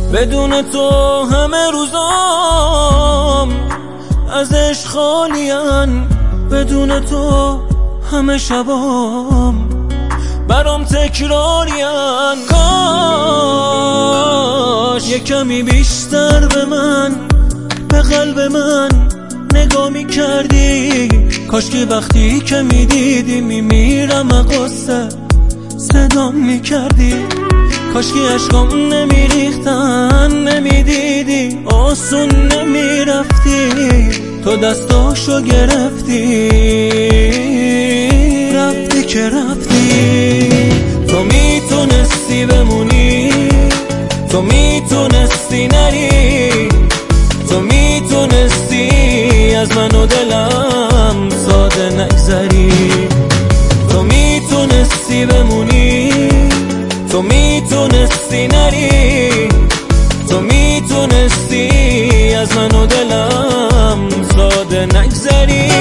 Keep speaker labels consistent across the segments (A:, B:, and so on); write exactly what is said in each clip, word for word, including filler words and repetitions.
A: بدون تو همه روزام از عشق خالین، بدون تو همه شبام برام تکرارین. کاش یه کمی بیشتر به من، به قلب من نگاه می کردی. کاش که وقتی که می دیدی می میرم قصه صدام می کردی. کاش که عشقام نمی ریختن نمی دیدی، آسون نمی رفتی، تو دستاشو گرفتی رفتی که رفتی. تو میتونستی بمونی، تو میتونستی نری، تو میتونستی از من و دلم ساده نگذری. تو میتونستی بمونی، تو میتونستی نری، تو میتونستی از من و دلم ساده نگذری.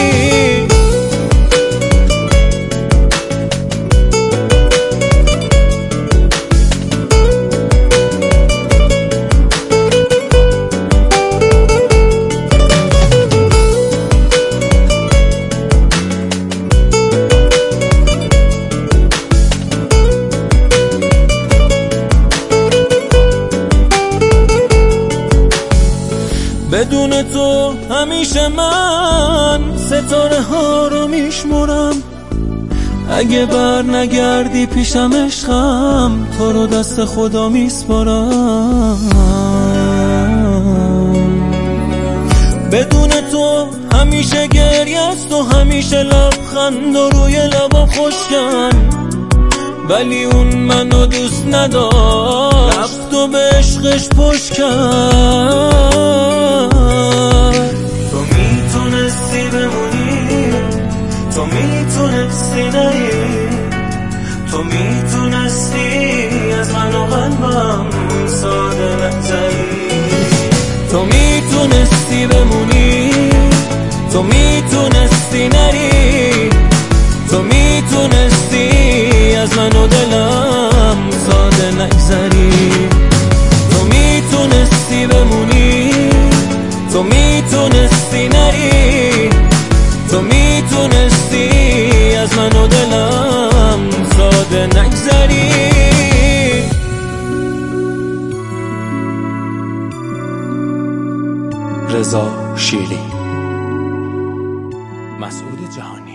A: بدون تو همیشه من ستاره ها رو میشمرم. اگه بر نگردی پیشم عشقم، تو رو دست خدا میسپارم. بدون تو همیشه گریه است و همیشه لبخند و روی لبا خشکن، ولی اون منو دوست نداشت، رفت و به عشقش پشت کرد. تو میتونستی بمونی، تو میتونستی نری، تو میتونستی از من و قلبم ساده نگذری. تو میتونستی بمونی، تو میتونستی نری، تو میتونستی از من و دلم ساده نگذری. تو میتونستی بمونی، تو میتونستی نری، تو میتونستی از من و دلم ساده نگذری.
B: رضا شیری، مسعود جهانی.